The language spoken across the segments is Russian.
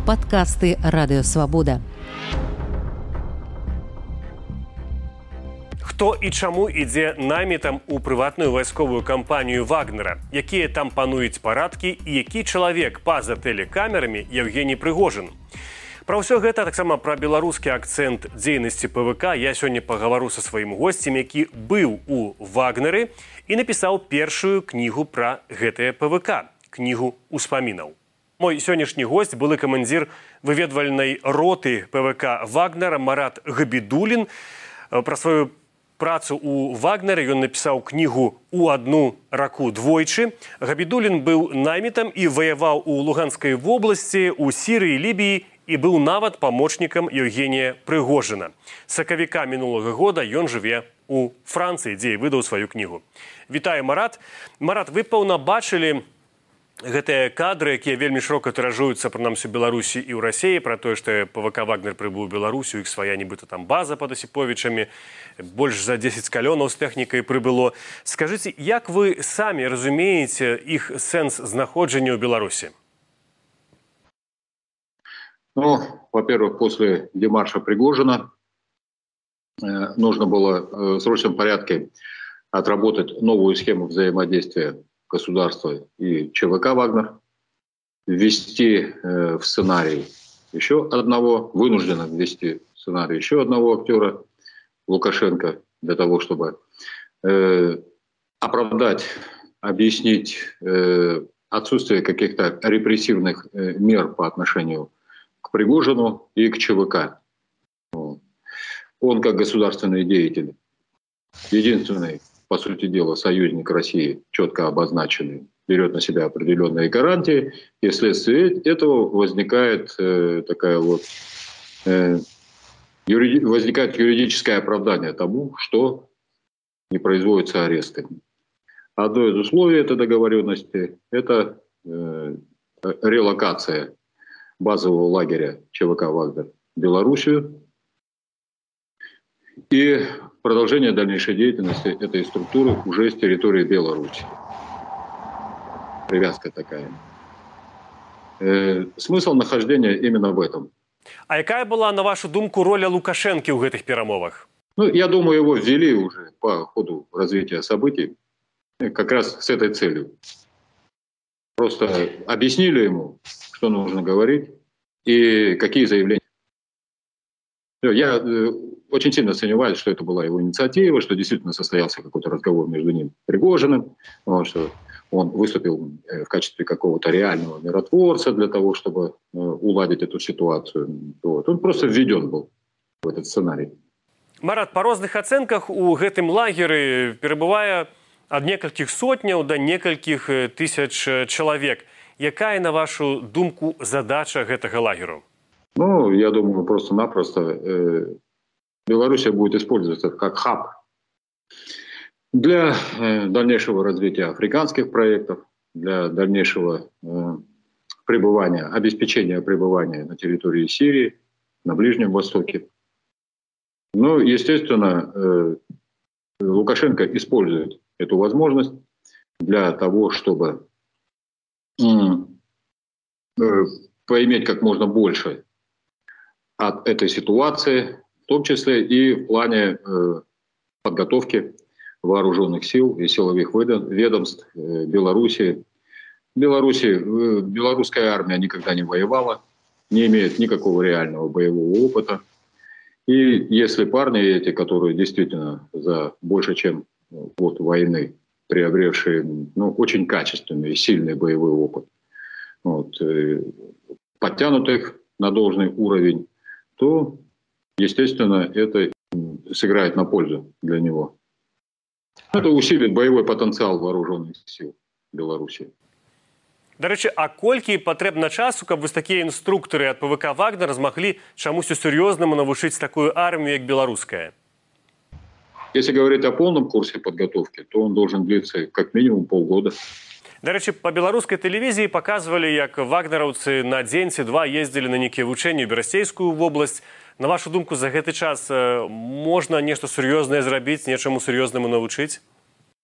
Падкасты Радыёвабода. Хто і чаму ідзе намітам у прыватную вайсковую кампанію Вагнера? Якія там пануюць парадкі і які чалавек па-за тэлекамерамі Евгений Прыгожин? Пра ўсё гэта, таксама пра беларускі акцэнт дзейнасці ПВК, я сёння пагавару са сваім госцем, які быў у Вагнеры і напісаў першую кнігу пра гэтае ПВК, кнігу ўспамінаў. Мой сённяшні госць, былы камандзір выведвальнай роты ПВК Вагнера Марат Габідулін. Пра сваю працу у Вагнеры ён напісаў кнігу «У адну раку двойчы». Габідулін быў намітам і ваяваў у Луганскай вобласці, у Сірыі, Лібіі і быў нават памочнікам Евгения Прыгожина. З сакавіка мінулага года ён жыве у Францыі, дзе і выдаў сваю кнігу. Вітаю, Марат. Марат, вы, пэўна, бачылі гэтыя кадры, якія вельмі шырока тыражуюцца, прынамсі, у Беларусі і ў Расіі, пра тое, што ПВК «Вагнер» прыбыў у Беларусі, іх свая нібыта там база пад Асіповічамі, больш за 10 калёнаў з тэхнікай прыбыло. Скажыце, як вы самі разумееце іх сэнс знаходжання ў Беларусі? Ну, во-первых, после демарша Пригожина нужно было в срочном порядке отработать новую схему взаимодействия государства и ЧВК «Вагнер», ввести в сценарий еще одного, вынужденно ввести в сценарий еще одного актера Лукашенко, для того, чтобы оправдать, объяснить отсутствие каких-то репрессивных мер по отношению к Пригожину и к ЧВК. Он, как государственный деятель, единственный, по сути дела, союзник России, четко обозначенный, берет на себя определенные гарантии, и вследствие этого возникает возникает юридическое оправдание тому, что не производятся аресты. Одно из условий этой договоренности – это релокация базового лагеря ЧВК «Вагнер» в Белоруссию и продолжение дальнейшей деятельности этой структуры уже с территории Беларуси. Привязка такая. Смысл нахождения именно в этом. А якая была, на вашу думку, роля Лукашенко ў гэтых перамовах? Ну, я думаю, его ввели уже по ходу развития событий как раз с этой целью. Просто объяснили ему, что нужно говорить и какие заявления. Я очень сильно сомневаюсь, что это была его инициатива, что действительно состоялся какой-то разговор между ним и Пригожиным, что он выступил в качестве какого-то реального миротворца для того, чтобы уладить эту ситуацию. Он просто введен был в этот сценарий. Марат, па розных ацэнках у гэтым лагеры перабывае ад некалькіх сотняў да некалькіх тысяч чалавек. Якая, на вашу думку, задача гэтага лагеру? Ну, я думаю, просто-напросто Белоруссия будет использоваться как хаб для дальнейшего развития африканских проектов, для дальнейшего пребывания, обеспечения пребывания на территории Сирии, на Ближнем Востоке. Ну, естественно, Лукашенко использует эту возможность для того, чтобы поиметь как можно больше от этой ситуации, в том числе и в плане подготовки вооруженных сил и силовых ведомств Беларуси. Белорусская армия никогда не воевала, не имеет никакого реального боевого опыта. И если парни эти, которые действительно за больше чем год войны приобретшие очень качественный и сильный боевой опыт, подтянут их на должный уровень, то, естественно, это сыграет на пользу для него. Это усилит боевой потенциал вооруженных сил Беларуси. До речі, а колькі патрэбна часу, каб вось такія інструктары ад ПВК «Вагнер» змаглі чамусьці сур'ёзнаму навучыць такую армію, як беларуская? Если говорить о полном курсе подготовки, то он должен длиться как минимум полгода. До речі, па беларускай тэлевізіі паказвалі, як вагнераўцы на дзень ці два ездзілі на нейкія вучэнні ў Берасцейскую вобласць. На вашу думку, за гэты час можна нешта сур'ёзнае зрабіць, нечаму сур'ёзнаму навучыць?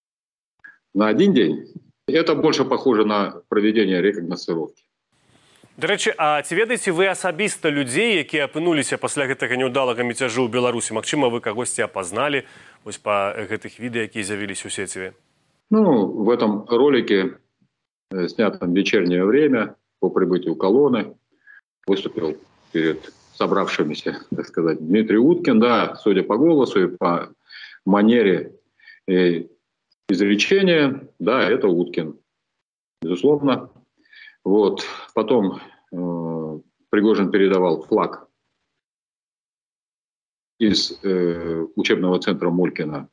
На один день? Это больше похоже на проведение рекогносцировки. Дарэчы, а ці ведаеце вы асабіста людзей, якія апынуліся пасля гэтага няўдалага міцяжу ў Беларусі? Магчыма, вы кагосьці апазналі вось па гэтых відэа, якія з'явіліся ў сеціве? Ну, в этом ролике, снятом в вечернее время, по прибытию колонны, выступил перед собравшимися, так сказать, Дмитрий Уткин. Да, судя по голосу и по манере изречения, да, это Уткин, безусловно. Вот. Потом Пригожин передавал флаг из учебного центра Мулькина,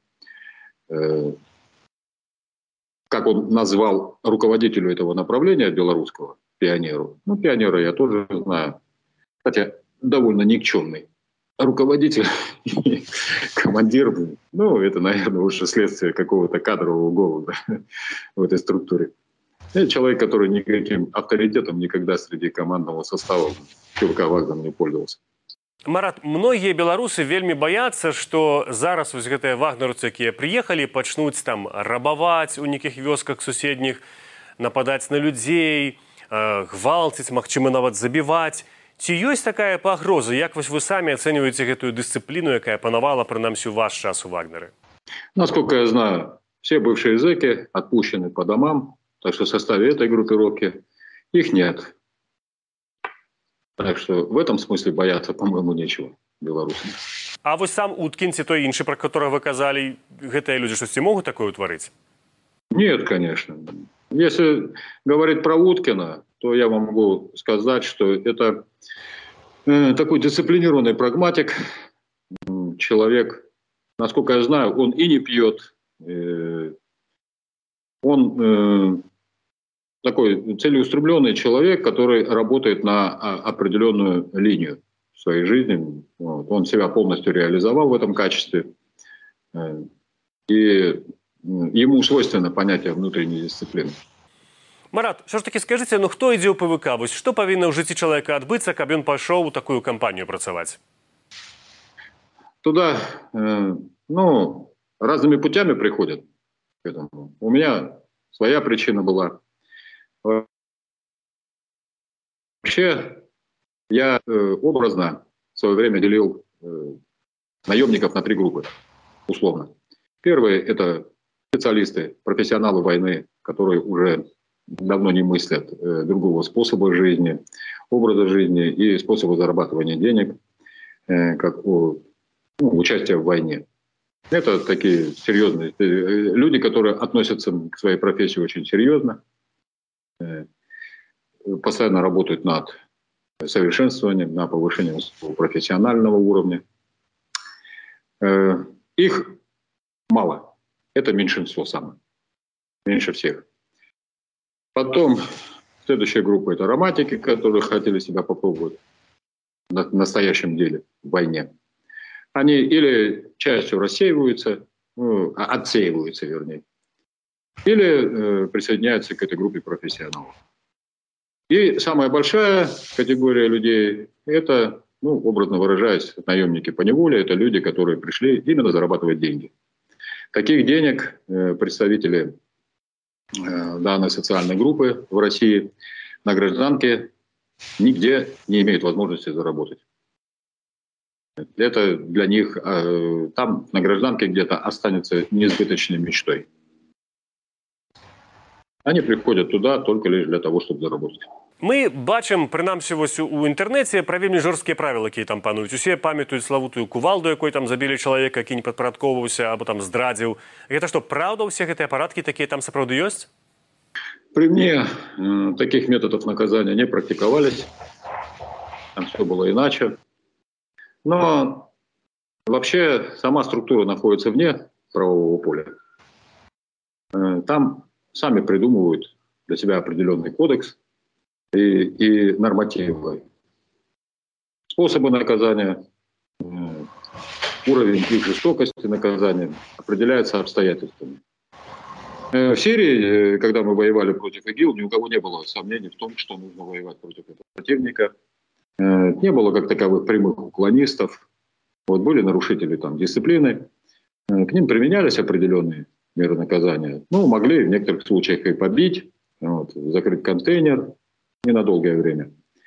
как он назвал руководителю этого направления белорусского, пионеру. Ну, пионера я тоже знаю, хотя довольно никчемный руководитель, командир. Ну, это, наверное, уже следствие какого-то кадрового голода в этой структуре. Это человек, который никаким авторитетом никогда среди командного состава ЧВК «Вагнер» не пользовался. Марат, многія беларусы вельмі баяцца, што зараз вось гэтыя вагнерцы, якія прыехалі, пачнуць там рабаваць у нейкіх вёсках суседніх, нападаць на людзей, гвалціць, магчыма, нават забіваць. Ці ёсць такая пагроза? Як вось вы самі ацэньваеце гэтую дысцыпліну, якая панавала, прынамсі, у ваш час у Вагнеры? Насколько я знаю, все бывшие зэки отпущены по домам, так что в составе этой группировки их нет. Так что в этом смысле бояться, по-моему, нечего белорусам. А вось сам Уткін ці той іншы, про которого вы казалі, гэтыя людзі штосьці могуць такое ўтварыць? Нет, конечно. Если говорить про Уткина, то я вам могу сказать, что это такой дисциплинированный прагматик, человек, насколько я знаю, он и не пьет, он такой целеустремленный человек, который работает на определенную линию в своей жизни. Вот. Он себя полностью реализовал в этом качестве. И ему свойственно понятие внутренней дисциплины. Марат, все ж таки скажите, ну хто ідзе ў ПВК? Вось што павінна ў жыцці чалавека адбыцца, каб ён пайшоў у такую кампанію працаваць? Туда, разными путями приходят к этому. У меня своя причина была. Вообще, я образно в свое время делил наемников на 3 группы, условно. Первые – это специалисты, профессионалы войны, которые уже давно не мыслят другого способа жизни, образа жизни и способа зарабатывания денег, как участие в войне. Это такие серьезные люди, которые относятся к своей профессии очень серьезно, постоянно работают над совершенствованием, на повышением своего профессионального уровня. Их мало. Это меньшинство самое. Меньше всех. Потом следующая группа – это романтики, которые хотели себя попробовать на настоящем деле в войне. Они или частью рассеиваются, отсеиваются, вернее, или присоединяются к этой группе профессионалов. И самая большая категория людей – это, образно выражаясь, наемники по неволе, это люди, которые пришли именно зарабатывать деньги. Таких денег представители данной социальной группы в России на гражданке нигде не имеют возможности заработать. Это для них там на гражданке где-то останется несбыточной мечтой. Они приходят туда только лишь для того, чтобы заработать. Мы бачым, прынамсі, вось у інтэрнэце пра вельмі жорсткія правілы, якія там пануюць. Усе памятаюць славутую кувалду, якой там забілі чалавека, які не падпарадкоўваўся або там здрадзіў. Гэта што, праўда, усе гэтыя парадкі такія там сапраўды ёсць? При мне таких методов наказания не практиковались. Там все было иначе. Но вообще сама структура находится вне правового поля. Там сами придумывают для себя определенный кодекс и нормативы. Способы наказания, уровень их жестокости наказания определяется обстоятельствами. В Сирии, когда мы воевали против ИГИЛ, ни у кого не было сомнений в том, что нужно воевать против этого противника. Не было как таковых прямых уклонистов. Были нарушители дисциплины. К ним применялись определенные меры наказания. Могли в некоторых случаях и побить, закрыть контейнер не на долгое время.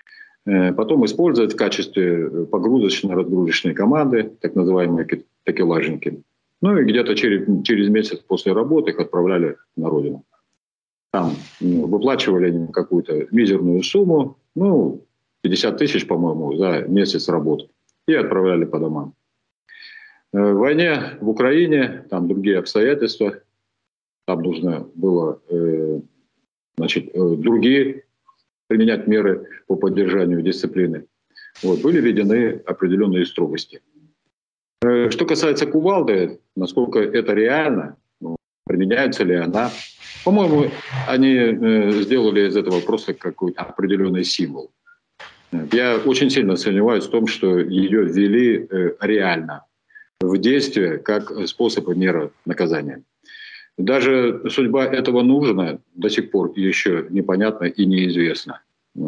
потом использовать в качестве погрузочно-разгрузочной команды, так называемые такелажники. Ну и где-то через месяц после работы их отправляли на родину. Там выплачивали им какую-то мизерную сумму, 50 тысяч, по-моему, за месяц работы, и отправляли по домам. В войне в Украине, там другие обстоятельства, там нужно было другие применять меры по поддержанию дисциплины. Были введены определенные строгости. Что касается кувалды, насколько это реально, применяется ли она, по-моему, они сделали из этого просто какой-то определенный символ. Я очень сильно сомневаюсь в том, что ее ввели реально в действие как способ и мера наказания. Даже судьба этого нужна до сих пор еще непонятна и неизвестна.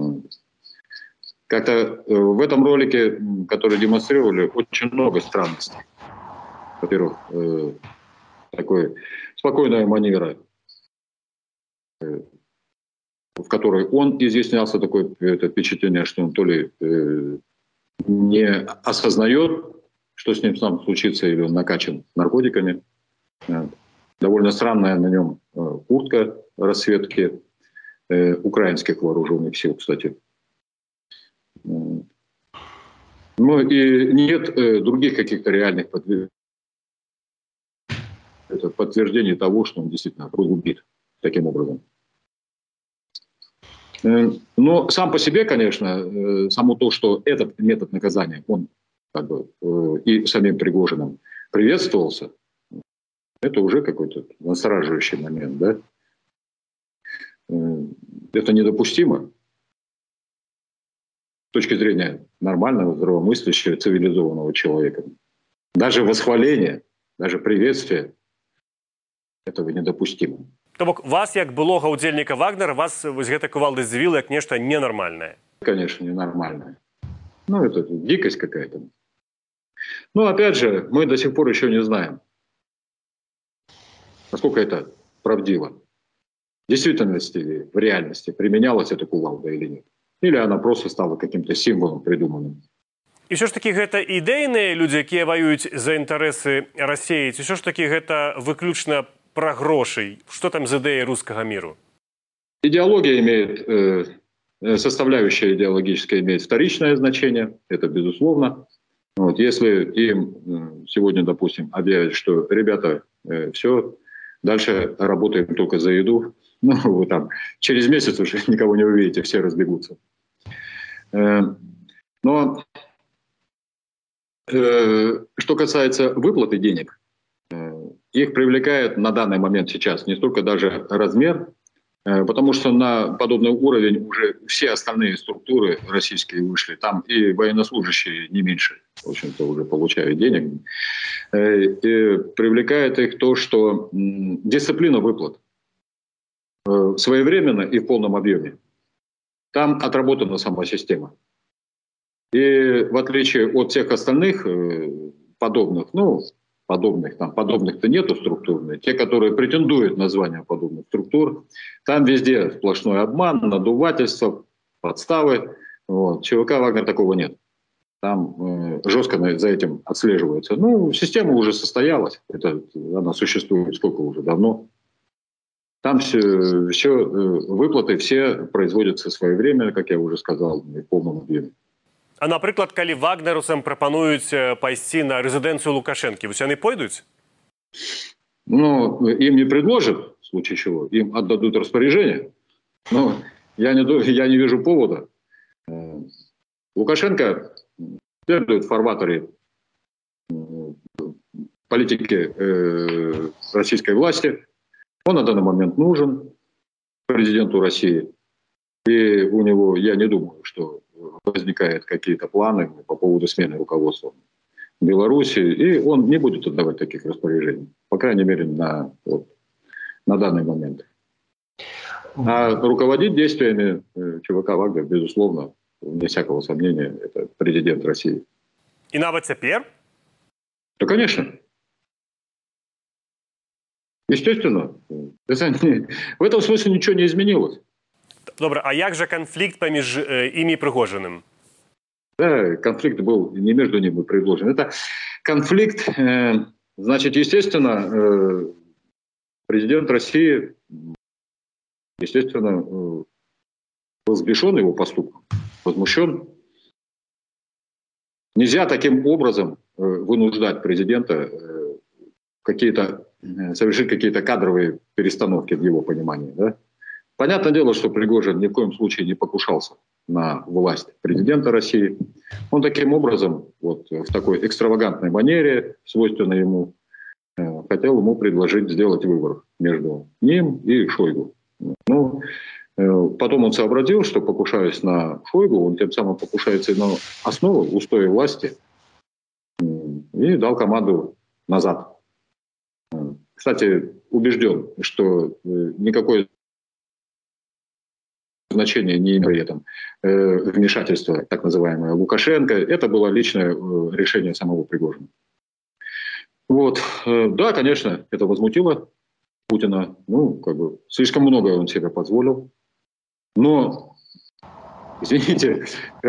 Как-то в этом ролике, который демонстрировали, очень много странностей. Во-первых, такая спокойная манера, в которой он изъяснялся, такое впечатление, что он то ли не осознает, что с ним сам случится, или он накачан наркотиками. Довольно странная на нем куртка расцветки украинских вооруженных сил, кстати. И нет других каких-то реальных подтверждений того, что он действительно убит таким образом. Но сам по себе, конечно, само то, что этот метод наказания, он и самим Пригожиным приветствовался, это уже какой-то настораживающий момент, да? Это недопустимо с точки зрения нормального, здравомыслящего, цивилизованного человека. Даже восхваление, даже приветствие этого недопустимо. То бок вас, як былога ўдзельніка Вагнера, вас гэта кувалда здзівіла як нешта ненармальнае? Конечно, ненормальное. Это дикость какая-то. Опять же, мы до сих пор еще не знаем, насколько это правдиво. В действительности, в реальности применялась эта кувалда или нет. Или она просто стала каким-то символом придуманным. І все ж таки гэта ідэйныя людзі, якія ваююць за інтарэсы Расіі, ці ўсё ж таки гэта выключна пра грошай? Што там з ідэяй рускага міру? Идеология имеет, составляющая идеологическая имеет вторичное значение, это безусловно. Если им сегодня, допустим, объявят, что ребята, все, дальше работаем только за еду, через месяц уже никого не увидите, все разбегутся. Но что касается выплаты денег, их привлекает на данный момент сейчас не столько даже размер, потому что на подобный уровень уже все остальные структуры российские вышли. Там и военнослужащие не меньше, в общем-то, уже получают денег. И привлекает их то, что дисциплина выплат своевременно и в полном объеме. Там отработана сама система. И в отличие от всех остальных подобных, подобных-то нету структурных, те, которые претендуют на звание подобных структур, там везде сплошной обман, надувательство, подставы. ЧВК «Вагнер» такого нет. Там жестко за этим отслеживается. Система уже состоялась, она существует сколько уже давно. Там все выплаты все производятся своевременно, как я уже сказал, в полном объеме. А, напрыклад, калі вагнерусам прапануюць пайсці на рэзідэнцыю Лукашэнкі, вось яны пойдуць? Им не предложат, в случае чего, им отдадут распоряжение. Я не вижу повода. Лукашенко следует в фарватере политики российской власти. Он на данный момент нужен президенту России. И у него, я не думаю, что возникают какие-то планы по поводу смены руководства Беларуси, и он не будет отдавать таких распоряжений, по крайней мере, на данный момент. А руководить действиями ЧВК «Вагнер», безусловно, вне всякого сомнения, это президент России. И нават цяпер? Да, конечно. Естественно. В этом смысле ничего не изменилось. Добра, а як жа канфлікт паміж імі і Прыгожиным? Да, конфликт был не между ними предложен. Это конфликт, значит, естественно, президент России, естественно, был взбешен его поступком, возмущен. Нельзя таким образом вынуждать президента совершить какие-то кадровые перестановки в его понимании. Да? Понятное дело, что Пригожин ни в коем случае не покушался на власть президента России. Он таким образом, вот в такой экстравагантной манере, свойственной ему, хотел ему предложить сделать выбор между ним и Шойгу. Ну, потом он сообразил, что, покушаясь на Шойгу, он тем самым покушается на основу, устои власти, и дал команду назад. Кстати, убежден, что никакое значение не имеет при этом вмешательства, так называемое, Лукашенко. Это было личное решение самого Пригожина. Вот. Да, конечно, это возмутило Путина. Ну, как бы, слишком многое он себе позволил. Но, извините,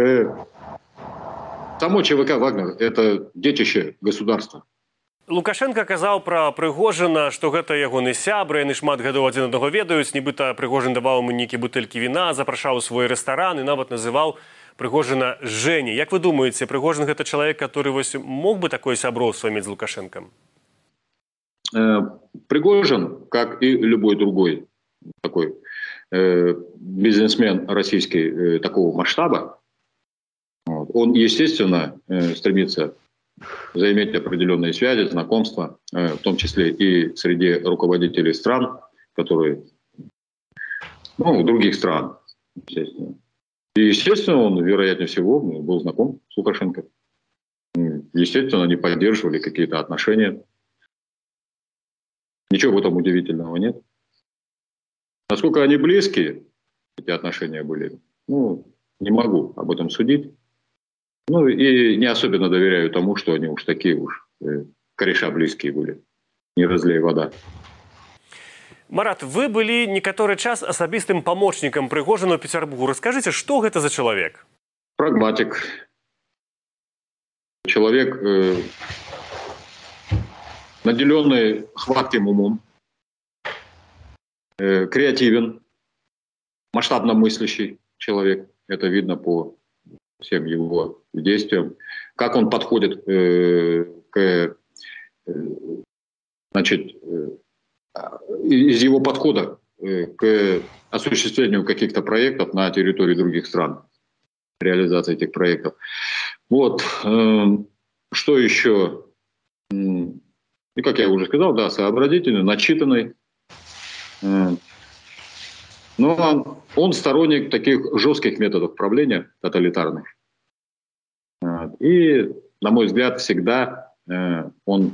само ЧВК «Вагнер» – это детище государства. Лукашенко казаў пра Прыгожына, што гэта ягоны сябра, яны шмат гадоў адзін аднаго ведаюць, нібыта Прыгожин даваў ему нейкія бутэлькі віна, запрашаў у свой рэстаран і нават называў Прыгожина Жэняй. Як вы думаеце, Прыгожин гэта чалавек, который мог бы такое сяброўства мець з Лукашенком? Пригожин, как и любой другой такой бизнесмен российский такого масштаба, он, естественно, стремится заиметь определенные связи, знакомства, в том числе и среди руководителей стран, которые, других стран, естественно. И, естественно, он, вероятнее всего, был знаком с Лукашенко. Естественно, они поддерживали какие-то отношения. Ничего в этом удивительного нет. Насколько они близкие, эти отношения были, не могу об этом судить. И не особенно доверяю тому, что они уж такие кореша близкие были. Не разлей вода. Марат, вы были некоторый час особистым помощником Пригожина в Петербурге. Расскажите, что это за человек? Прагматик. Человек, наделенный хватким умом, креативен, масштабно мыслящий человек. Это видно по всем его действиям. Как он подходит из его подхода к осуществлению каких-то проектов на территории других стран, реализации этих проектов. Вот. Что еще? И, как я уже сказал, да, сообразительный, начитанный. Но он сторонник таких жестких методов правления, тоталитарных. И, на мой взгляд, всегда он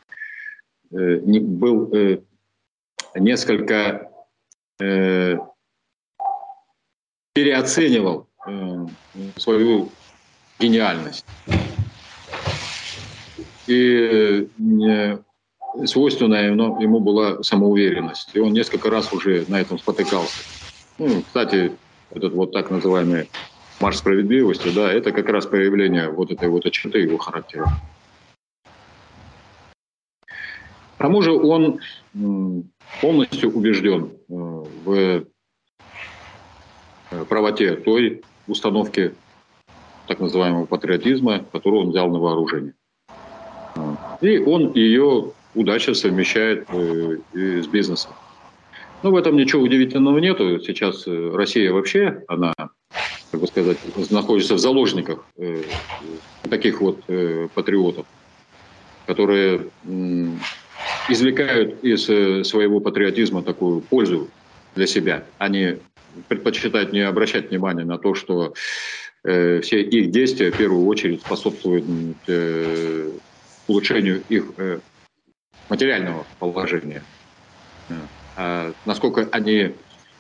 был несколько переоценивал свою гениальность. И свойственная ему была самоуверенность. И он несколько раз уже на этом спотыкался. Кстати, этот вот так называемый марш справедливости, да, это как раз проявление вот этой вот черты его характера. К тому же он полностью убежден в правоте той установки так называемого патриотизма, которую он взял на вооружение. И он ее удачно совмещает с бизнесом. В этом ничего удивительного нету. Сейчас Россия вообще, она, как бы сказать, находится в заложниках таких вот патриотов, которые извлекают из своего патриотизма такую пользу для себя. Они предпочитают не обращать внимания на то, что все их действия в первую очередь способствуют улучшению их материального положения. А насколько они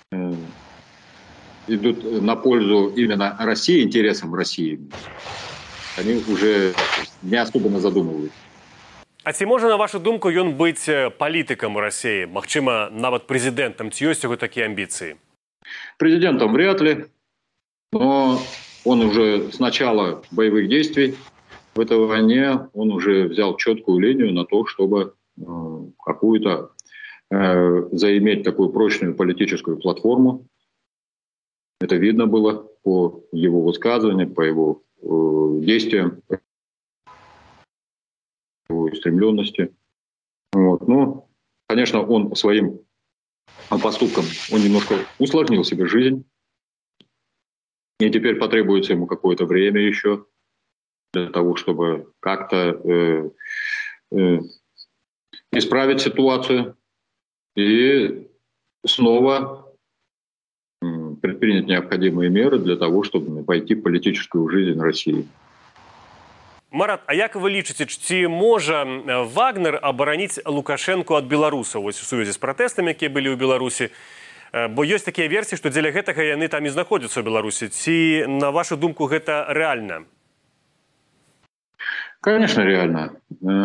идут на пользу именно России, интересам России, они уже не особенно задумываются. А ці можа, на вашу думку, ён быць палітыкам России, магчыма, нават прэзідэнтам? Ці ёсць яго такія амбіцыі? Президентом вряд ли, но Он уже с начала боевых действий в этой войне, он уже взял четкую линию на то, чтобы какую-то заиметь такую прочную политическую платформу. Это видно было по его высказываниям, по его действиям, по его устремленности. Вот. Но, конечно, он своим поступком он немножко усложнил себе жизнь. И теперь потребуется ему какое-то время еще для того, чтобы как-то исправить ситуацию и снова предпринять необходимые меры для того, чтобы войти в политическую жизнь России. Марат, а як вы лічыце, ці можа Вагнер абараніць Лукашэнку ад беларусаў вось у сувязі з пратэстамі, якія былі ў Беларусі? Бо ёсць такія версіі, што дзеля гэтага яны там і знаходзяцца ў Беларусі. Ці, на вашу думку, гэта рэальна? Конечно, реально.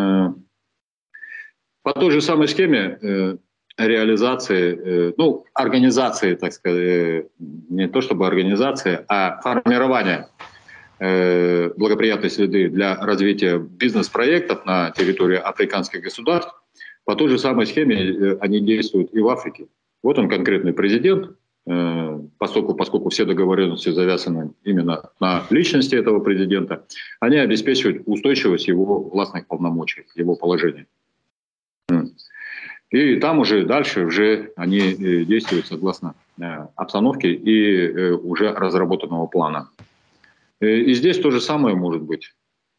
По той же самой схеме реализации, организации, так сказать, не то чтобы организации, а формирования благоприятной среды для развития бизнес-проектов на территории африканских государств, по той же самой схеме они действуют и в Африке. Вот он конкретный президент, поскольку все договоренности завязаны именно на личности этого президента, они обеспечивают устойчивость его властных полномочий, его положения. И там уже дальше они действуют согласно обстановке и уже разработанного плана. И здесь то же самое может быть.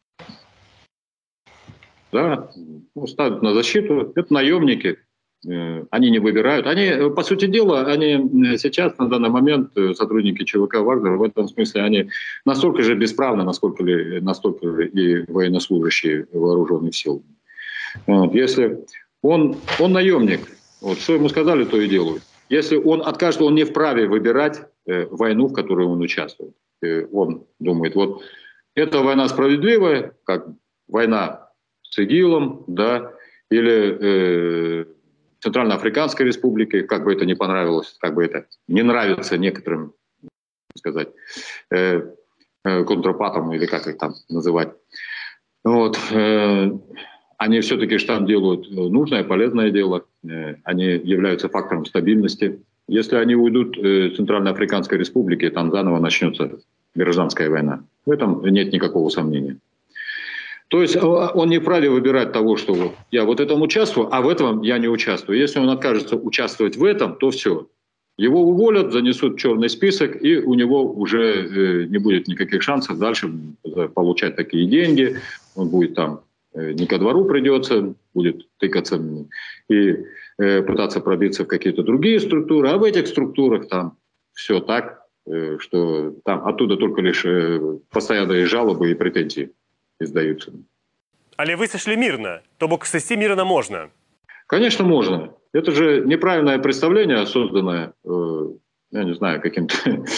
Да, ставят на защиту. Это наемники. Они не выбирают. Они, по сути дела, они сейчас, на данный момент, сотрудники ЧВК «Вагнер», в этом смысле, они настолько же бесправны, насколько и военнослужащие вооруженных сил. Вот. Если он наемник, вот, что ему сказали, то и делают. Если он откажет, он не вправе выбирать войну, в которой он участвует. Он думает, вот эта война справедливая, как война с ИГИЛом, да, или Центральноафриканской республики, как бы это не понравилось, как бы это не нравится некоторым, сказать, контрпартам или как их там называть. Вот. Они все-таки там делают нужное, полезное дело. Они являются фактором стабильности. Если они уйдут из Центральноафриканской республики, там заново начнется гражданская война. В этом нет никакого сомнения. То есть он не вправе выбирать того, что я вот этом участвую, а в этом я не участвую. Если он откажется участвовать в этом, то все. Его уволят, занесут в черный список, и у него уже не будет никаких шансов дальше получать такие деньги. Он будет там не ко двору придется, будет тыкаться и пытаться пробиться в какие-то другие структуры. А в этих структурах там все так, что там оттуда только лишь постоянные жалобы и претензии издаются. Але вы сошли мирно, то бок сойти мирно можно? Конечно, можно. Это же неправильное представление, созданное, я не знаю, каким-то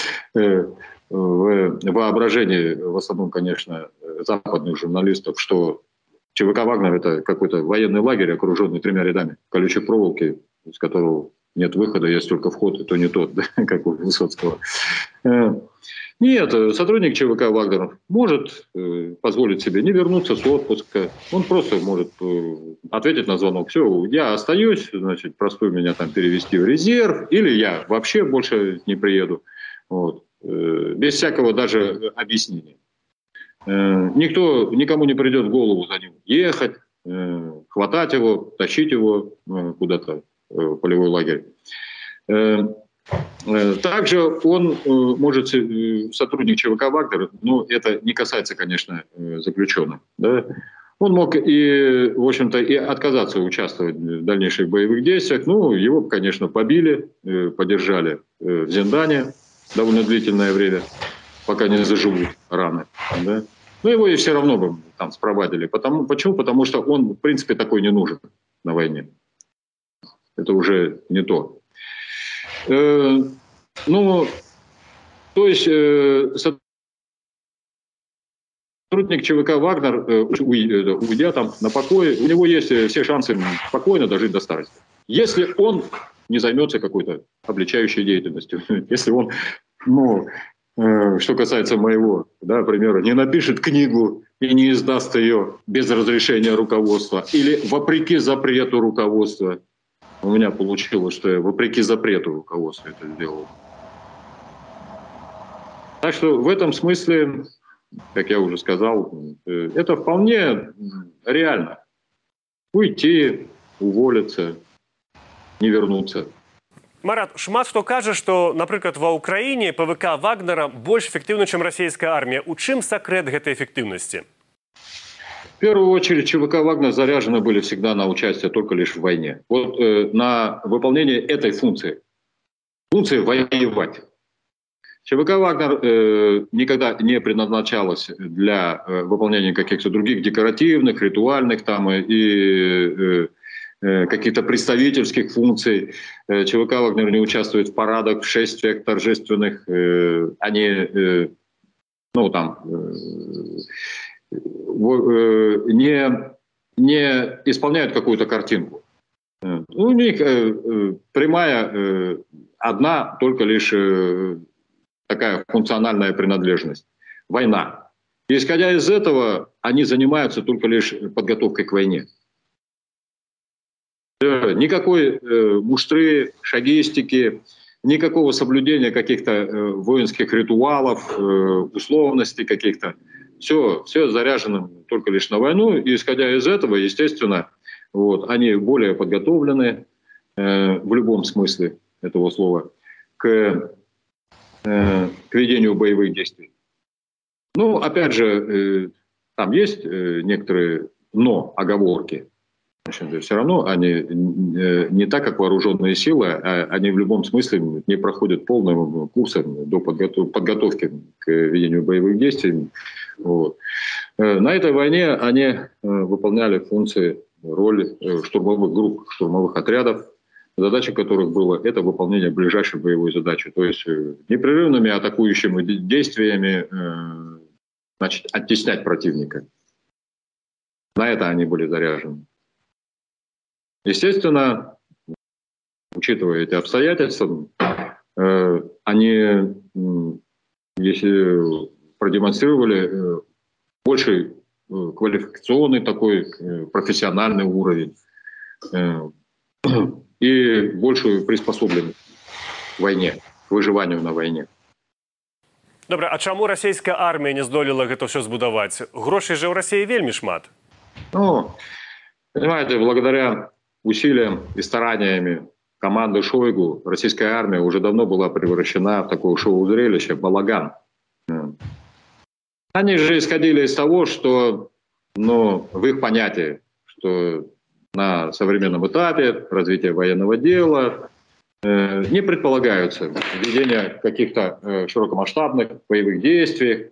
воображении, в основном, конечно, западных журналистов, что ЧВК «Вагнер» — это какой-то военный лагерь, окруженный 3 рядами колючей проволоки, из которого нет выхода, есть только вход, и то не тот, да, как у Высоцкого. Нет, сотрудник ЧВК «Вагнер» может позволить себе не вернуться с отпуска. Он просто может ответить на звонок: все, я остаюсь, значит, прошу меня там перевести в резерв, или я вообще больше не приеду. Вот. Без всякого даже объяснения. Никому не придет в голову за ним ехать, хватать его, тащить его куда-то в полевой лагерь. Также он может, сотрудник ЧВК «Вагнер», но это не касается, конечно, заключенных, да? Он мог и, в общем-то, и отказаться участвовать в дальнейших боевых действиях. Ну, его, конечно, побили, подержали в Зиндане довольно длительное время, пока не заживут раны, да? Но его и все равно бы там спровадили. Почему? Потому что он, в принципе, такой не нужен на войне. Это уже не то. Ну, то есть сотрудник ЧВК «Вагнер», уйдя там на покой, у него есть все шансы спокойно дожить до старости. Если он не займется какой-то обличающей деятельностью, если он что касается моего, да, примера, не напишет книгу и не издаст ее без разрешения руководства или вопреки запрету руководства. У меня получилось, что я вопреки запрету руководства это сделал. Так что в этом смысле, как я уже сказал, это вполне реально. Уйти, уволиться, не вернуться. Марат, шмат хто кажа, што, напрыклад, ва ўкраіне ПВК Вагнера больш эфектыўна, чым расійская армія. У чым сакрэт гэтай эффективности? В первую очередь ЧВК «Вагнер» заряжены были всегда на участие только лишь в войне. Вот на выполнение этой функции воевать. ЧВК «Вагнер» никогда не предназначалась для выполнения каких-то других декоративных, ритуальных там, и каких-то представительских функций. ЧВК «Вагнер» не участвует в парадах, в шествиях торжественных. Они не исполняют какую-то картинку. У них прямая, одна только лишь такая функциональная принадлежность. Война. И, исходя из этого, они занимаются только лишь подготовкой к войне. Никакой муштры, шагистики, никакого соблюдения каких-то воинских ритуалов, условностей каких-то. Все заряжено только лишь на войну. И, исходя из этого, естественно, они более подготовлены в любом смысле этого слова к ведению боевых действий. Ну, опять же, там есть некоторые оговорки. Все равно они не так, как вооруженные силы, а они в любом смысле не проходят полным курсом до подготовки к ведению боевых действий. Вот. На этой войне они выполняли функции, роль штурмовых групп, штурмовых отрядов, задача которых была это выполнение ближайшей боевой задачи. То есть непрерывными атакующими действиями оттеснять противника. На это они были заряжены. Естественно, учитывая эти обстоятельства, они, если продемонстрировали больший квалификационный такой профессиональный уровень и большую приспособленность к войне, к выживанию на войне. Добре, а чому расійська армія не здолела гэта ўсё збудаваць? Грошей же ў Расіі вельмі шмат. Ну, понимаете, благодаря усилиям и стараниями команды Шойгу российская армия уже давно была превращена в такое шоу-зрелище «Балаган». Они же исходили из того, что, в их понятии, что на современном этапе развития военного дела не предполагаются ведение каких-то широкомасштабных боевых действий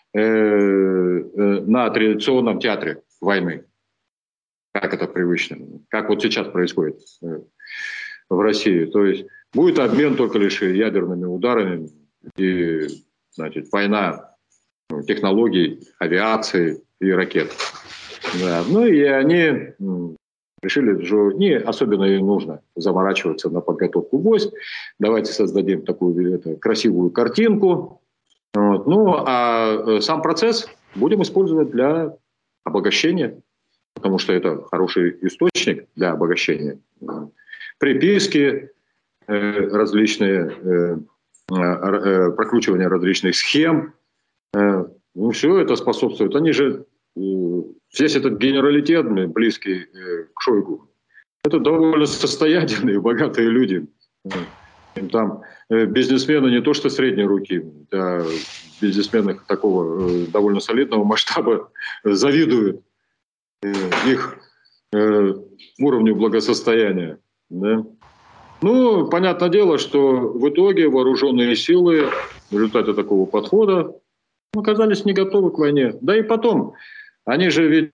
на традиционном театре войны. Как это привычно, как вот сейчас происходит в России. То есть будет обмен только лишь ядерными ударами и, война технологий, авиации и ракет. Да. Ну и они решили, что не особенно им нужно заморачиваться на подготовку войск. Давайте создадим такую красивую картинку. Вот. Ну а сам процесс будем использовать для обогащения. Потому что это хороший источник для обогащения. Приписки различные, прокручивание различных схем. Все это способствует. Они же, весь этот генералитет, близкий к Шойгу, это довольно состоятельные, богатые люди. Там бизнесмены не то что средней руки, а бизнесмены такого довольно солидного масштаба завидуют их уровню благосостояния. Да? Ну, понятное дело, что в итоге вооруженные силы в результате такого подхода оказались не готовы к войне. Да и потом, они же ведь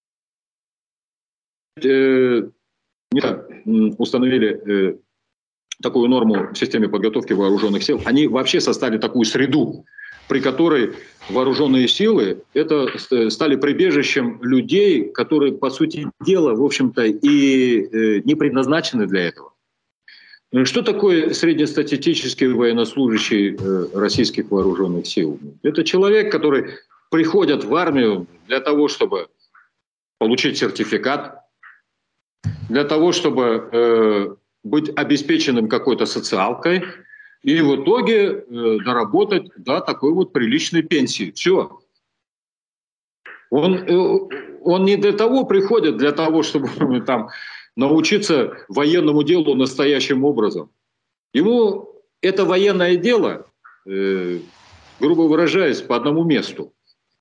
установили такую норму в системе подготовки вооруженных сил. Они вообще создали такую среду, при которой вооруженные силы стали прибежищем людей, которые, по сути дела, в общем-то, и не предназначены для этого. Что такое среднестатистический военнослужащий российских вооруженных сил? Это человек, который приходит в армию для того, чтобы получить сертификат, для того, чтобы быть обеспеченным какой-то социалкой и в итоге доработать до такой вот приличной пенсии. Все. Он не для того приходит, для того, чтобы там научиться военному делу настоящим образом. Ему это военное дело, грубо выражаясь, по одному месту.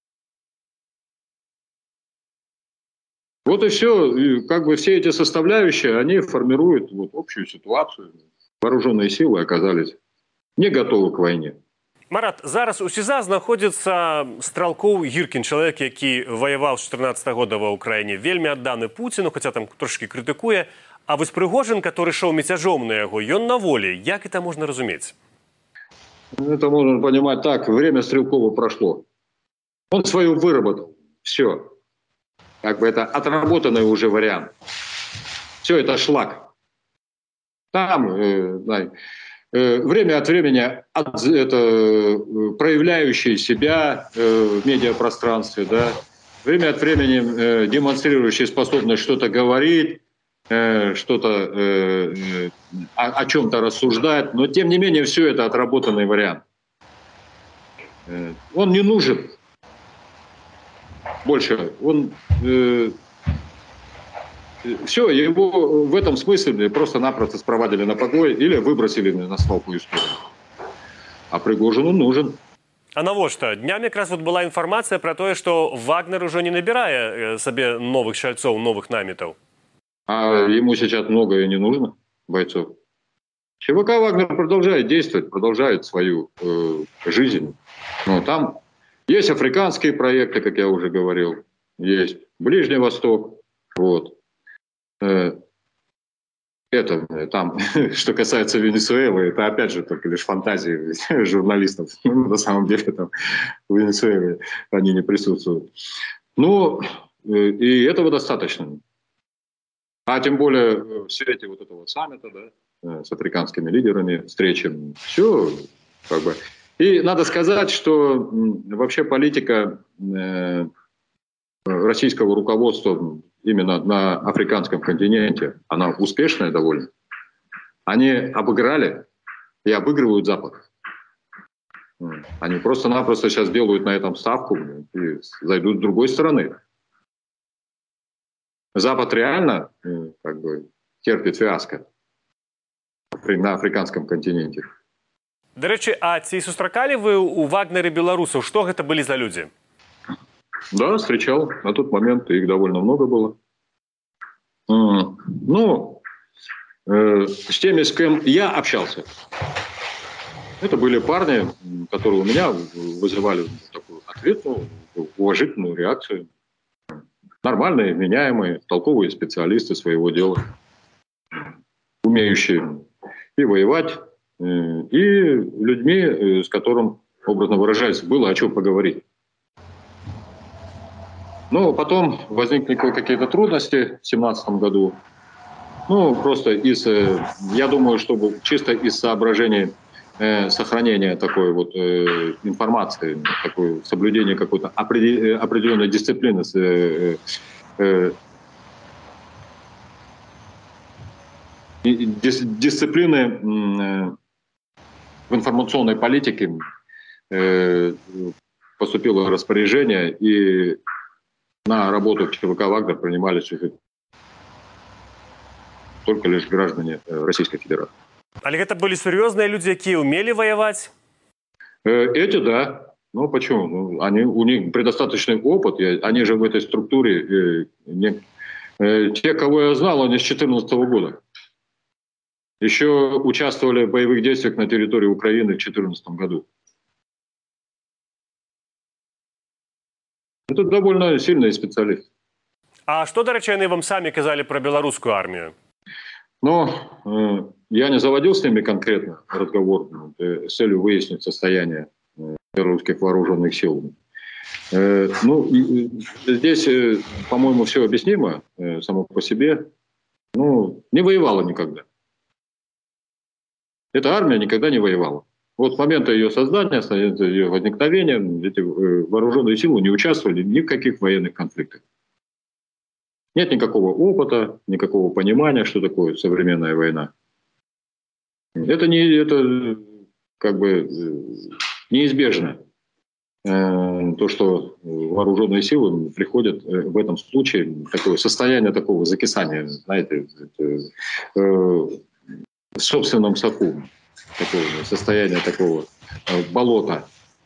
Вот и все. И как бы все эти составляющие, они формируют вот общую ситуацию. Вооруженные силы оказались не готовы к войне. Марат, зараз у СІЗА знаходзіцца Стралкоў Гіркін, чалавек, які ваяваў з 14 года ва ўкраіне, вельмі адданы Пуціну, хаця там трошки крытыкуе. А вось Прыгожин, который шоў мятяжом на яго, ён на волі. Як это можно разуметь? Это можно понимать так. Время Стрелкова прошло. Он свое выработал. Все. Как бы это отработанный уже вариант. Все это шлак. Там время от времени проявляющий себя в медиапространстве, да, время от времени демонстрирующий способность что-то говорить, что-то о чем-то рассуждать, но тем не менее все это отработанный вариант. Он не нужен больше. Он все, его в этом смысле просто-напросто спровадили на покой или выбросили на свалку историю. А Пригожину нужен. А навошта? Днямі якраз вот была інфармацыя пра тое, што Вагнер ужо не набірае сабе новых шальцоў, новых намітаў. А ему сейчас многое не нужно, бойцов. ЧВК «Вагнер» продолжает действовать, продолжает свою жизнь. Но там есть африканские проекты, как я уже говорил, есть Ближний Восток. Вот. Это там, что касается Венесуэлы, это опять же только лишь фантазии журналистов. Ну, на самом деле там в Венесуэле они не присутствуют. Ну, и этого достаточно. А тем более в свете вот этого саммита, да, с африканскими лидерами, встречи, все как бы. И надо сказать, что вообще политика российского руководства именно на африканском континенте, она успешная довольно. Они обыграли и обыгрывают Запад. Они просто-напросто сейчас делают на этом ставку и зайдут с другой стороны. Запад реально как бы терпит фиаско на африканском континенте. До речі, а ці сустракалі ви у Вагнері беларусаў? Што гэта былі за людзі? Да, встречал. На тот момент их довольно много было. Ну, с теми, с кем я общался, это были парни, которые у меня вызывали такую ответную, уважительную реакцию. Нормальные, меняемые, толковые специалисты своего дела, умеющие и воевать, и людьми, с которым, образно выражаясь, было о чем поговорить. Но потом возникли какие-то трудности в 2017 году. Ну, просто я думаю, что чисто из соображений сохранения такой вот информации, такой соблюдения какой-то определенной дисциплины, дисциплины в информационной политике поступило распоряжение, и на работу в ЧВК «Вагнер» принимались только лишь граждане Российской Федерации. Але гэта былі сур'ёзныя людзі, якія ўмелі ваяваць? Эти, да. Ну, почему? Ну, у них предостаточный опыт. Они же в этой структуре. Те, кого я знал, они с 2014 года. Еще участвовали в боевых действиях на территории Украины в 2014 году. Это довольно сильные специалисты. А што, да речі, яны вам самі казалі пра беларускую армію? Ну, я не заводил с ними конкретно разговор с целью выяснить состояние русских вооруженных сил. Ну, здесь, по-моему, все объяснимо само по себе. Ну, не воевала никогда. Эта армия никогда не воевала. Вот с момента ее создания, с момента ее возникновения, эти вооруженные силы не участвовали ни в каких военных конфликтах. Нет никакого опыта, никакого понимания, что такое современная война. Это как бы неизбежно. То, что вооруженные силы приходят в этом случае такое состояние такого закисания, знаете, в собственном соку, такого состояния такого болота,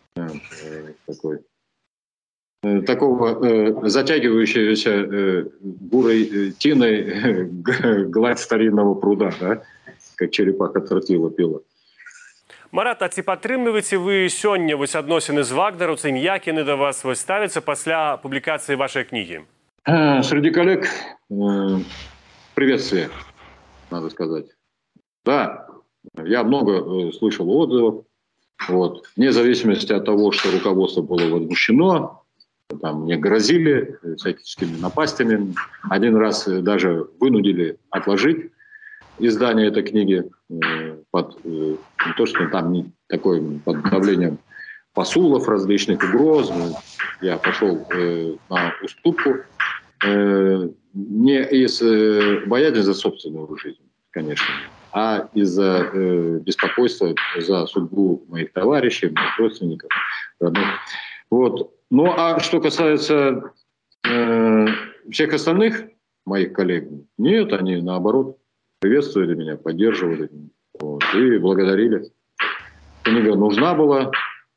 такого затягивающегося бурой тиной гладь старинного пруда, да, как черепаха тротила пила. Марат, а ці падтрымліваеце вы сёння адносіны з вагнераўцамі, як яны да вас ставяцца пасля публікацыі вашай кнігі? Среди коллег приветствие, надо сказать. Да, я много слышал отзывов. Вот. Вне зависимости от того, что руководство было возмущено, там мне грозили всякими напастями. Один раз даже вынудили отложить издание этой книги то, что там не такое под давлением посулов, различных угроз. Я пошел на уступку не из боязни за собственную жизнь, конечно, а из-за беспокойства за судьбу моих товарищей, моих родственников, родных. Вот. Ну, а что касается всех остальных моих коллег, нет, они наоборот приветствовали меня, поддерживали, вот, и благодарили. Книга нужна была,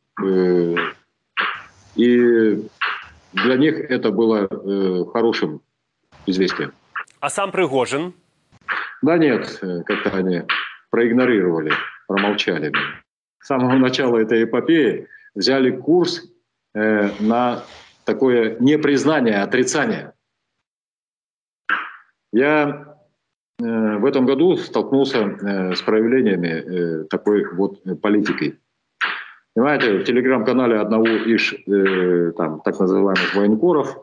и для них это было хорошим известием. А сам Пригожин? Да нет, как-то они проигнорировали, промолчали. С самого начала этой эпопеи взяли курс на такое непризнание, отрицание. Я в этом году столкнулся с проявлениями такой вот политикой. Понимаете, в телеграм-канале одного из там, так называемых военкоров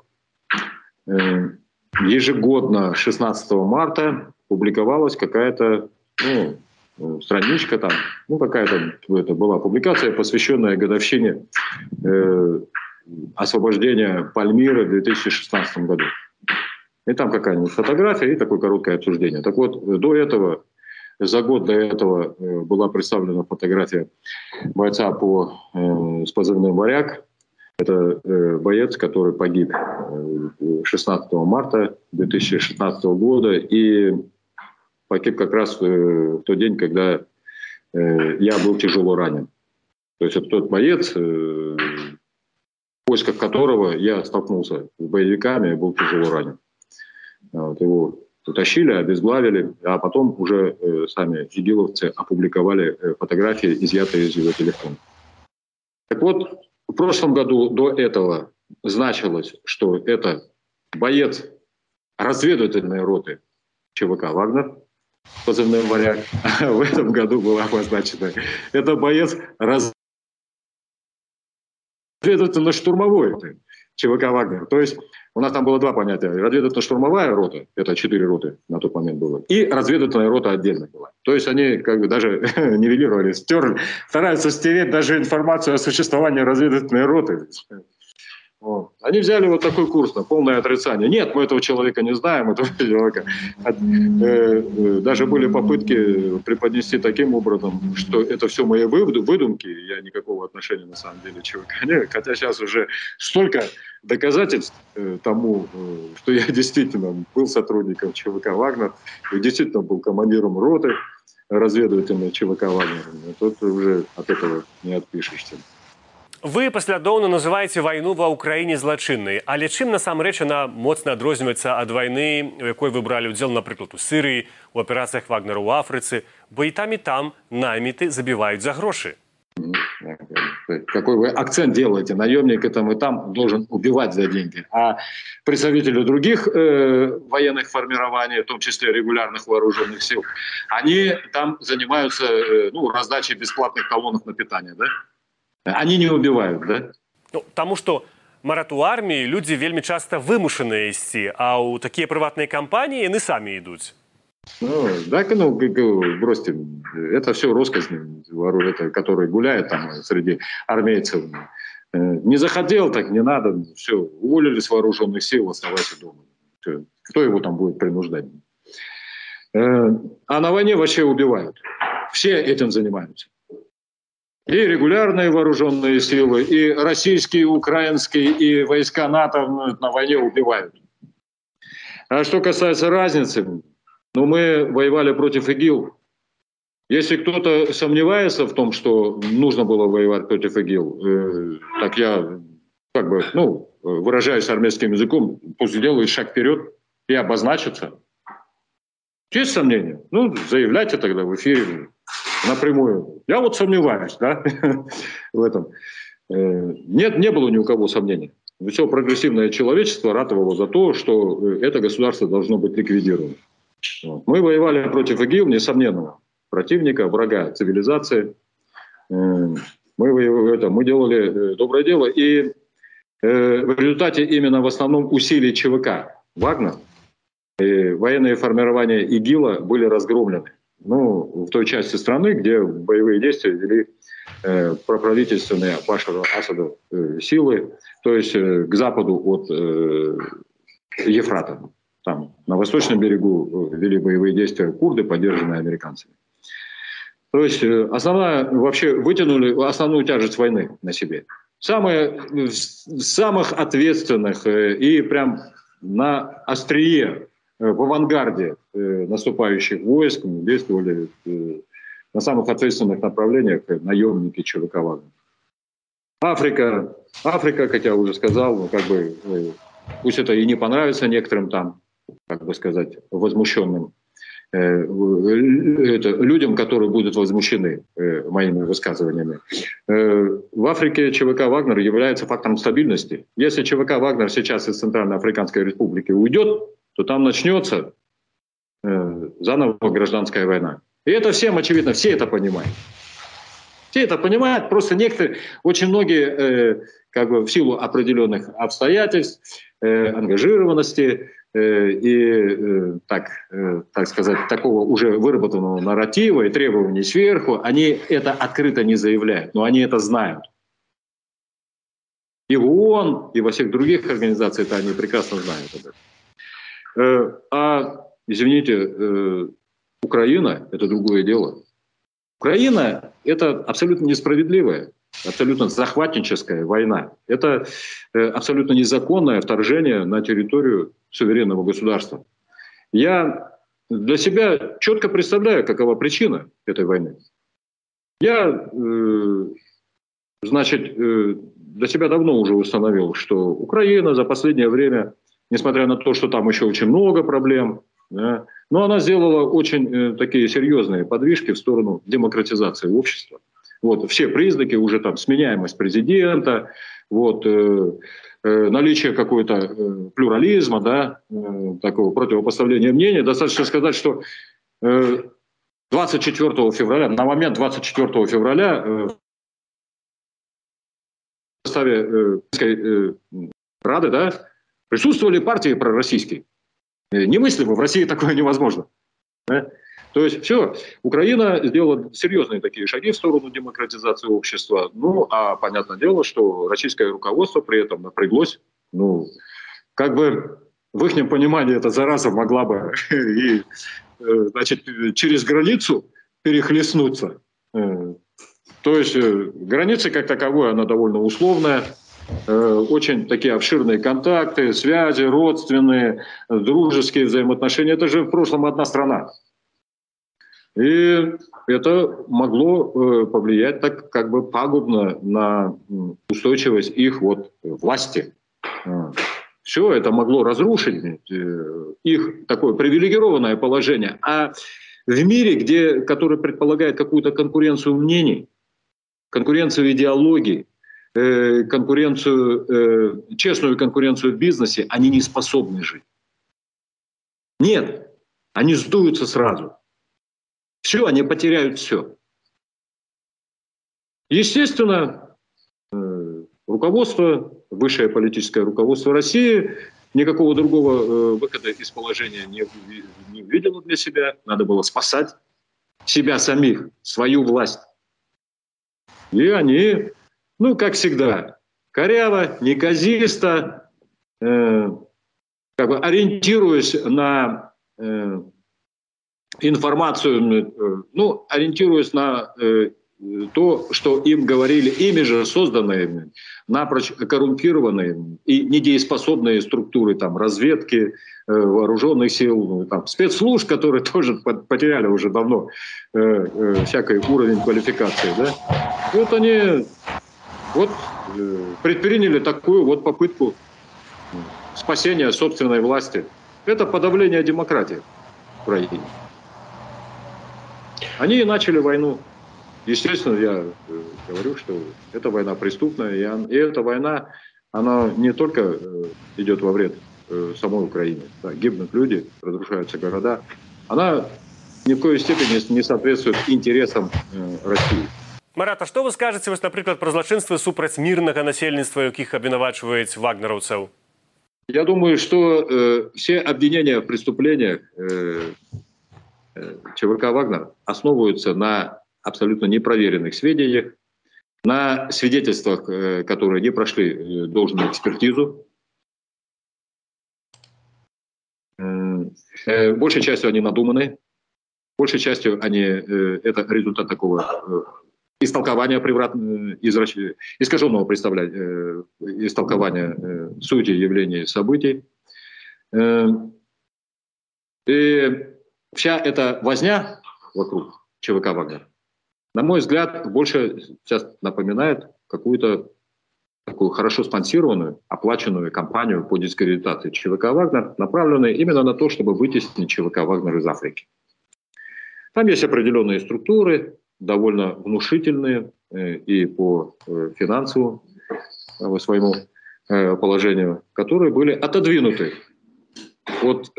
ежегодно 16 марта публиковалась какая-то страничка там, какая-то это была публикация, посвященная годовщине освобождения Пальмиры в 2016 году. И там какая-нибудь фотография и такое короткое обсуждение. Так вот, за год до этого была представлена фотография бойца с позывным «Варяг». Это боец, который погиб 16 марта 2016 года и погиб как раз в тот день, когда я был тяжело ранен. То есть это тот боец, в поисках которого я столкнулся с боевиками и был тяжело ранен. Вот, его утащили, обезглавили, а потом уже сами игиловцы опубликовали фотографии, изъятые из его телефона. Так вот, в прошлом году до этого значилось, что это боец разведывательной роты ЧВК «Вагнер», позывной «Варяг». В этом году было обозначено, это боец разведывательно-штурмовой ЧВК «Вагнер». То есть у нас там было два понятия. Разведывательно-штурмовая рота, это 4 роты на тот момент было, и разведывательная рота отдельно была. То есть они как бы даже нивелировали, стерли, стараются стереть даже информацию о существовании разведывательной роты. Вот. Они взяли вот такой курс на полное отрицание. Нет, мы этого человека не знаем, этого человека. Даже были попытки преподнести таким образом, что это все мои выдумки, я никакого отношения на самом деле ЧВК не. Хотя сейчас уже столько доказательств тому, что я действительно был сотрудником ЧВК «Вагнер», и действительно был командиром роты разведывательной ЧВК «Вагнер». Тут уже от этого не отпишешься. Вы паслядоўна называеце вайну ва ўкраіне злачыннай, але чым насамрэч яна моцна адрозніваецца ад вайны, у якой вы бралі ўдзел, напрыклад, у Сірыі, у аперацыях Вагнера ў Афрыцы, бо і там найміты забіваюць за грошы. Какой вы акцент делаете? Наемник и там должен убивать за деньги. А представители других военных формирований, в том числе регулярных вооруженных сил, они там занимаются раздачей бесплатных талонов на питание, да? Они не убивают, да? Таму што, Марат, у арміі людзі вельмі часта вымушаныя ісці, а ў такія прыватныя кампаніі яны самі ідуць. Ну, так, ну, бросьте, это все россказни, которые гуляют там среди армейцев. Не захотел, так не надо, все, уволили с вооруженных сил, оставайся дома. Все. Кто его там будет принуждать? А на войне вообще убивают. Все этим занимаются. И регулярные вооруженные силы, и российские, и украинские, и войска НАТО на войне убивают. А что касается разницы, ну, мы воевали против ИГИЛ. Если кто-то сомневается в том, что нужно было воевать против ИГИЛ, так я, как бы, ну, выражаюсь армейским языком, пусть делают шаг вперед и обозначатся. Есть сомнения? Ну, заявляйте тогда в эфире напрямую. Я вот сомневаюсь, да, в этом. Нет, не было ни у кого сомнений. Все прогрессивное человечество ратовало за то, что это государство должно быть ликвидировано. Вот. Мы воевали против ИГИЛ, несомненного противника, врага цивилизации. Мы делали доброе дело. И в результате именно в основном усилий ЧВК «Вагнер» военные формирования ИГИЛа были разгромлены. Ну, в той части страны, где боевые действия вели проправительственные Башара Асада силы, то есть к западу от Ефрата. Там, на восточном берегу вели боевые действия курды, поддержанные американцами. То есть вообще вытянули основную тяжесть войны на себе. Самых ответственных и прям на острие, в авангарде наступающих войск действовали на самых ответственных направлениях наемники ЧВК «Вагнер». Африка, как я уже сказал, как бы, пусть это и не понравится некоторым там, как бы сказать, возмущенным людям, которые будут возмущены моими высказываниями. В Африке ЧВК «Вагнер» является фактором стабильности. Если ЧВК «Вагнер» сейчас из Центральноафриканской Республики уйдет, то там начнется заново гражданская война. И это всем очевидно, все это понимают. Все это понимают, просто некоторые, очень многие, как бы в силу определенных обстоятельств, ангажированности и, так сказать, такого уже выработанного нарратива и требований сверху, они это открыто не заявляют, но они это знают. И в ООН, и во всех других организациях это они прекрасно знают об этом. Извините, Украина – это другое дело. Украина – это абсолютно несправедливая, абсолютно захватническая война. Это абсолютно незаконное вторжение на территорию суверенного государства. Я для себя четко представляю, какова причина этой войны. Я, значит, для себя давно уже установил, что Украина за последнее время, несмотря на то, что там еще очень много проблем, да, но она сделала очень такие серьезные подвижки в сторону демократизации общества. Вот, все признаки, уже там сменяемость президента, вот, наличие какого-то плюрализма, да, такого противопоставления мнений. Достаточно сказать, что 24 февраля, на момент 24 февраля в составе Рады, да, присутствовали партии пророссийские. Немыслимо, в России такое невозможно. Да? То есть все, Украина сделала серьезные такие шаги в сторону демократизации общества. Ну, а понятное дело, что российское руководство при этом напряглось. Ну, как бы в их понимании эта зараза могла бы и, значит, через границу перехлестнуться. То есть граница как таковая, она довольно условная. Очень такие обширные контакты, связи, родственные, дружеские взаимоотношения. Это же в прошлом одна страна. И это могло повлиять так как бы пагубно на устойчивость их вот власти. Все это могло разрушить их такое привилегированное положение. А в мире, который предполагает какую-то конкуренцию мнений, конкуренцию идеологий, честную конкуренцию в бизнесе, они не способны жить. Нет, они сдуются сразу. Все, они потеряют все. Естественно, руководство, высшее политическое руководство России никакого другого выхода из положения не увидела для себя. Надо было спасать себя самих, свою власть. И они, ну, как всегда, коряво, неказисто, как бы ориентируясь на информацию, ну, ориентируясь на то, что им говорили ими же созданные, напрочь коррумпированные и недееспособные структуры там, разведки, вооруженных сил, там, спецслужб, которые тоже потеряли уже давно всякий уровень квалификации. Да? И вот они предприняли такую вот попытку спасения собственной власти. Это подавление демократии в Украине. Они начали войну. Естественно, я говорю, что эта война преступная, и эта война, она не только идет во вред самой Украине. Да, гибнут люди, разрушаются города. Она ни в коей степени не соответствует интересам России. Марат, а што вы скажаце, вось, напрыклад, пра злачынствы супраць мірнага насельніцтва, якіх абвінавачваюць вагнераўцаў? Я думаю, что все обвинения в преступлениях ЧВК «Вагнер» основываются на абсолютно непроверенных сведениях, на свидетельствах, которые не прошли должную экспертизу. Большей частью они надуманы, большей частью это результат такого истолкования искаженного истолкования сути явлений событий. И вся эта возня вокруг ЧВК «Вагнер», на мой взгляд, больше сейчас напоминает какую-то такую хорошо спонсированную, оплаченную кампанию по дискредитации ЧВК «Вагнер», направленную именно на то, чтобы вытеснить ЧВК «Вагнер» из Африки. Там есть определенные структуры, довольно внушительные и по финансовому своему положению, которые были отодвинуты от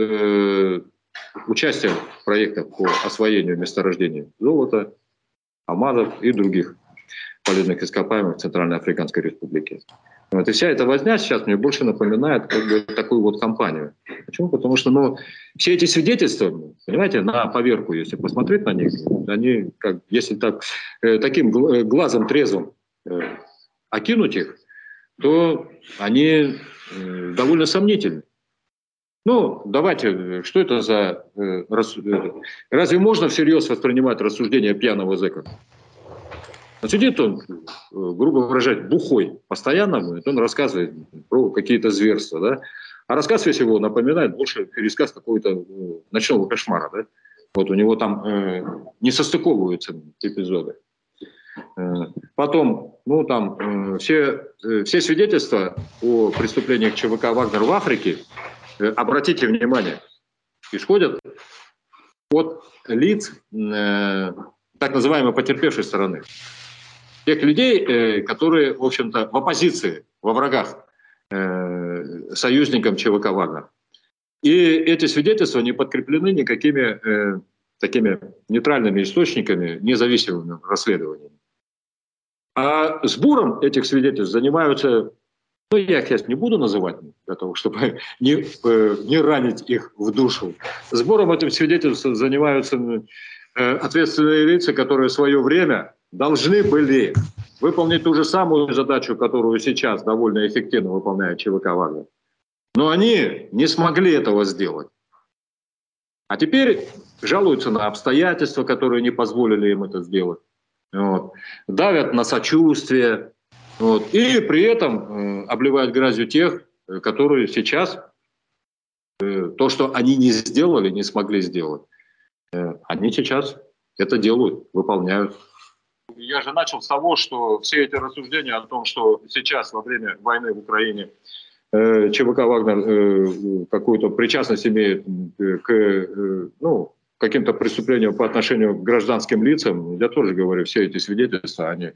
участия в проектах по освоению месторождений золота, алмазов и других полезных ископаемых в Центральной Африканской Республике. Вот. И вся эта возня сейчас мне больше напоминает как бы такую вот кампанию. Почему? Потому что все эти свидетельства, понимаете, на поверку, если посмотреть на них, они, если таким глазом трезвым окинуть их, то они довольно сомнительны. Ну, давайте, что это за... Разве можно всерьез воспринимать рассуждения пьяного зэка? Сидит он, грубо выражаясь, бухой постоянно, он рассказывает про какие-то зверства, да? А рассказ весь его напоминает больше пересказ какого-то ночного кошмара, да? Вот у него там не состыковываются эпизоды. Потом, все свидетельства о преступлениях ЧВК «Вагнер» в Африке, обратите внимание, исходят от лиц так называемой потерпевшей стороны. Тех людей, которые, в общем-то, в оппозиции, во врагах союзникам ЧВК «Вагнер». И эти свидетельства не подкреплены никакими такими нейтральными источниками, независимыми расследованиями. А сбором этих свидетельств занимаются, я их сейчас не буду называть, для того, чтобы не ранить их в душу. Сбором этих свидетельств занимаются ответственные лица, которые в свое время должны были выполнить ту же самую задачу, которую сейчас довольно эффективно выполняет ЧВК «Вагнер». Но они не смогли этого сделать. А теперь жалуются на обстоятельства, которые не позволили им это сделать. Вот. Давят на сочувствие. Вот. И при этом обливают грязью тех, которые сейчас то, что они не сделали, не смогли сделать, они сейчас это делают, выполняют. Я же начал с того, что все эти рассуждения о том, что сейчас во время войны в Украине ЧВК «Вагнер» какую-то причастность имеет к каким-то преступлениям по отношению к гражданским лицам, я тоже говорю, все эти свидетельства, они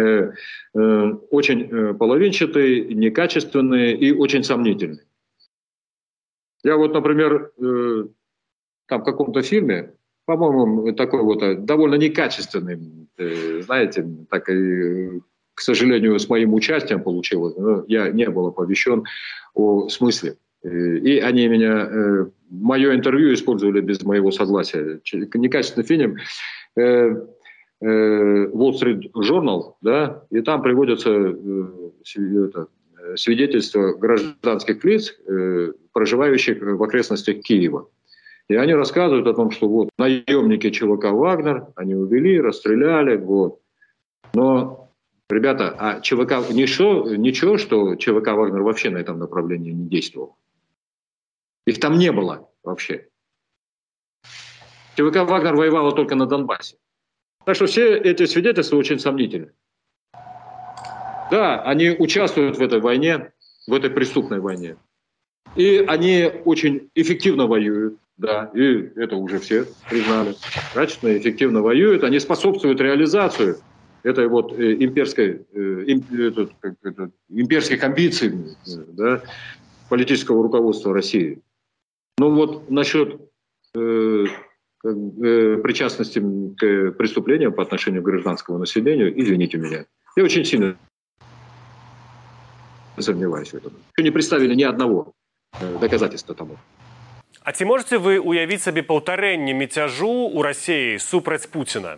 очень половинчатые, некачественные и очень сомнительные. Я вот, например, там в каком-то фильме, по-моему, такой вот довольно некачественный, знаете, так и, к сожалению, с моим участием получилось, но я не был оповещен о смысле И они мое интервью использовали без моего согласия. Некачественный фильм. Wall Street Journal, да, и там приводятся свидетельства гражданских лиц, проживающих в окрестностях Киева. И они рассказывают о том, что вот наемники ЧВК «Вагнер», они увели, расстреляли, вот. Но, ребята, а ЧВК, ничего, что ЧВК «Вагнер» вообще на этом направлении не действовал. Их там не было вообще. ЧВК «Вагнер» воевала только на Донбассе. Так что все эти свидетельства очень сомнительны. Да, они участвуют в этой войне, в этой преступной войне. И они очень эффективно воюют. Да, и это уже все признали. Качественно и эффективно воюют. Они способствуют реализации этой вот имперских амбиций, да, политического руководства России. Ну вот насчет причастности к преступлениям по отношению к гражданскому населению, извините меня, я очень сильно сомневаюсь в этом. Еще не представили ни одного доказательства тому. А ці можете вы уявіць сабе паўтарэнне мятяжу у России супраць Путина?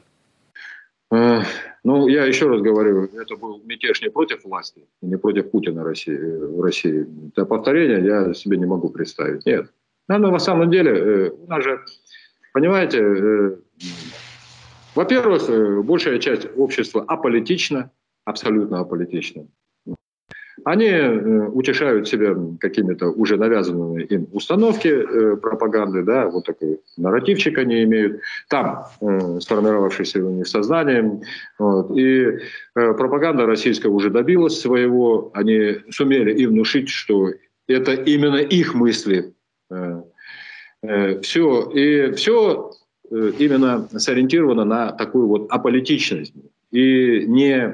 Ну, я еще раз говорю, это был мятеж не против власти, не против Путина в России. Это повторение я себе не могу представить. Нет. Но на самом деле, у нас же, понимаете, во-первых, большая часть общества аполитична, абсолютно аполитична. Они утешают себя какими-то уже навязанными им установки пропаганды, да, вот такой нарративчик они имеют, там сформировавшийся у них сознанием. Вот, и пропаганда российская уже добилась своего, они сумели им внушить, что это именно их мысли. Все именно сориентировано на такую вот аполитичность и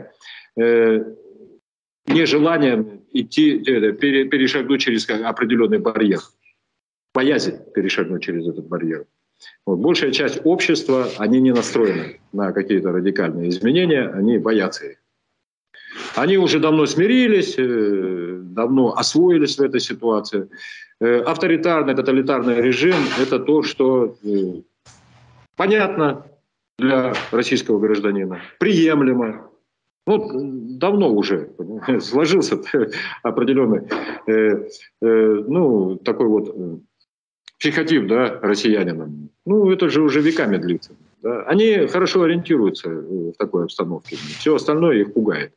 нежелание перешагнуть через определенный барьер, боязнь перешагнуть через этот барьер. Вот. Большая часть общества, они не настроены на какие-то радикальные изменения, они боятся их. Они уже давно смирились, давно освоились в этой ситуации. Авторитарный, тоталитарный режим – это то, что понятно для российского гражданина, приемлемо. Ну, давно уже сложился определенный, такой вот психотип, да, россиянина. Ну, это же уже веками длится. Да. Они хорошо ориентируются в такой обстановке. Все остальное их пугает.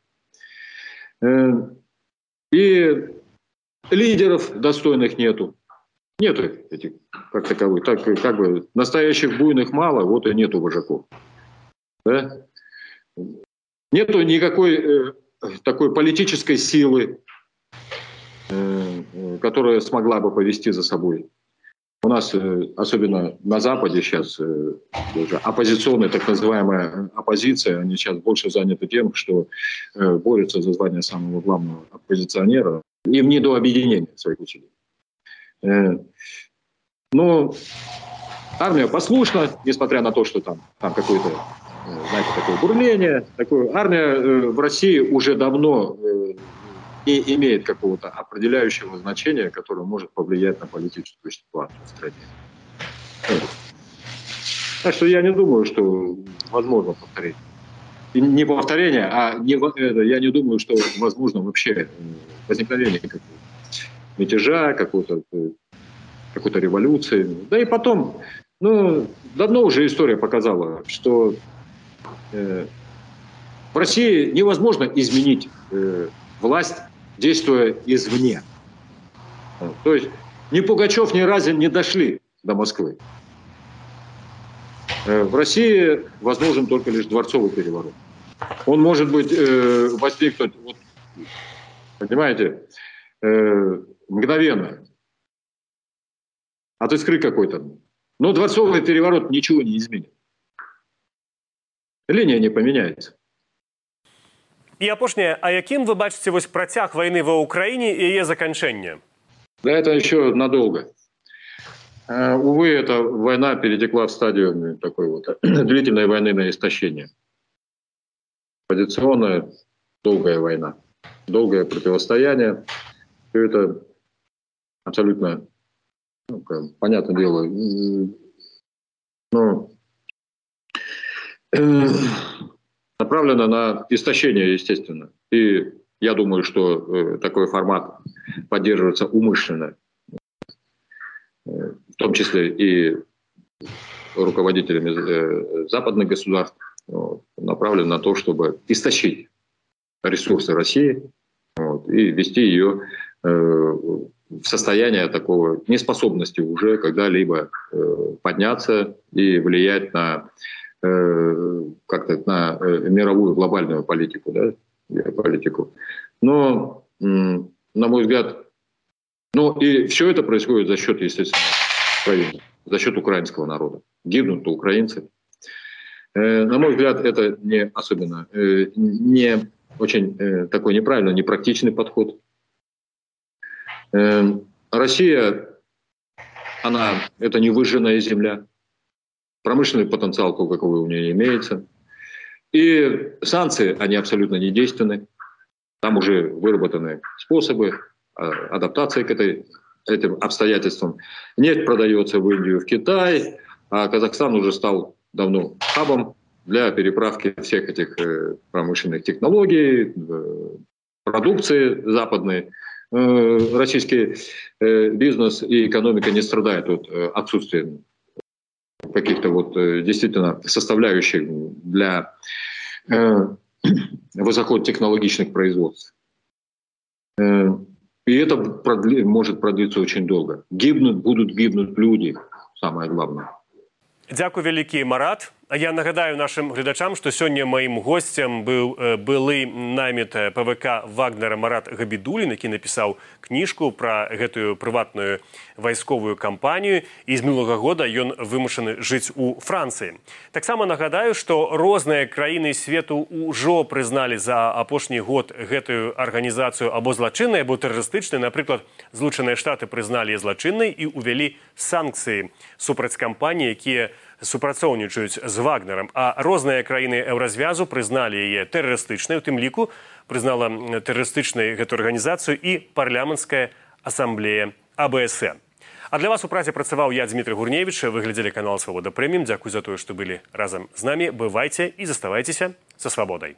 И лидеров достойных нету. Нету этих, как таковых. Так, как бы настоящих буйных мало, вот и нету вожаков. Да? Нету никакой такой политической силы, которая смогла бы повести за собой. У нас, особенно на Западе сейчас, уже оппозиционная, так называемая оппозиция, они сейчас больше заняты тем, что борются за звание самого главного оппозиционера. Им не до объединения своих усилий. Но армия послушна, несмотря на то, что там какое-то, знаете, такое бурление. Армия в России уже давно не имеет какого-то определяющего значения, которое может повлиять на политическую ситуацию в стране. Так что я не думаю, что возможно повторение. И не повторение, я не думаю, что возможно вообще возникновение какого-то мятежа, какой-то революции. Да и потом, давно уже история показала, что в России невозможно изменить власть, действуя извне. То есть ни Пугачев, ни Разин не дошли до Москвы. В России возможен только лишь дворцовый переворот. Он может быть возникнуть, понимаете, мгновенно. От искры какой-то. Но дворцовый переворот ничего не изменит. Линия не поменяется. І апошняе, а яким вы бачыце вось працяг войны ва Украине и яе заканчэнне? Да это еще надолго. Увы, эта война перетекла в стадию такой вот длительной войны на истощение. Позиционная, долгая война. Долгое противостояние. Все это абсолютно, понятное дело, направлена на истощение, естественно. И я думаю, что такой формат поддерживается умышленно, в том числе и руководителями западных государств, направлен на то, чтобы истощить ресурсы России и ввести ее в состояние такого неспособности уже когда-либо подняться и влиять на как-то на мировую глобальную политику, да, геополитику. Но, на мой взгляд, и все это происходит за счет, естественно, Украины, за счет украинского народа. Гибнут украинцы. На мой взгляд, это не особенно, не очень такой неправильный, непрактичный подход. Россия, это не выжженная земля. Промышленный потенциал какой у нее имеется. И санкции, они абсолютно недейственны. Там уже выработаны способы адаптации к этим обстоятельствам. Нефть продается в Индию, в Китай, а Казахстан уже стал давно хабом для переправки всех этих промышленных технологий, продукции западной. Российский бизнес и экономика не страдают от отсутствия каких-то действительно составляющих для высокотехнологичных производств. И это может продлиться очень долго. Будут гибнуть люди, самое главное. Дякую вялікі, Марат. Я нагадаю нашим глядачам, што сёння маім госцем быў былы намет ПВК Вагнера Марат Габідулін, які напісаў кніжку пра гэтую прыватную вайсковую кампанію, і з мінулага года ён вымушаны жыць у Францыі. Таксама нагадаю, што розныя краіны свету ўжо прызналі за апошні год гэтую арганізацыю або злачыннай, або тэрарыстычнай. Напрыклад, Злучаныя Штаты прызналі злачыннай і ўвялі санкцыі супраць кампаній, якія супрацоўнічаюць з Вагнерам, а розныя краіны Еўразвязу прызналі яе тэрарыстычнай, у тым ліку прызнала тэрарыстычнай гэту арганізацыю і парламенцкая асамблея АБСН. А для вас у праце працаваў я, Дмітрый Гурневіч, вы глядзелі канал Свабода Прэміум. Дзякуй за тое, што былі разам з намі. Бывайце і заставайцеся са свабодай.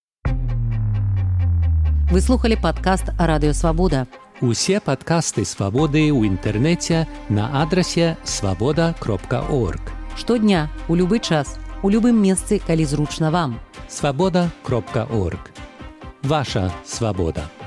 Вы слухали падкаст Радыё Свабода. Усе падкасты Свабоды ў інтэрнэце на адрасе свабода.орг. Штодня, у любы час, у любым месцы, калі зручна вам. Свабода.орг. Ваша свабода.